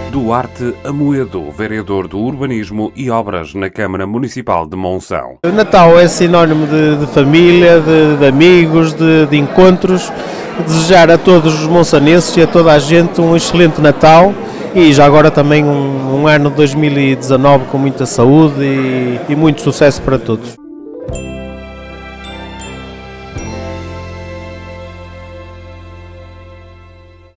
Duarte Amoedo, vereador do Urbanismo e Obras na Câmara Municipal de Monção. O Natal é sinónimo de família, de amigos, de encontros. Desejar a todos os monçanenses e a toda a gente um excelente Natal e já agora também um ano de 2019 com muita saúde e muito sucesso para todos.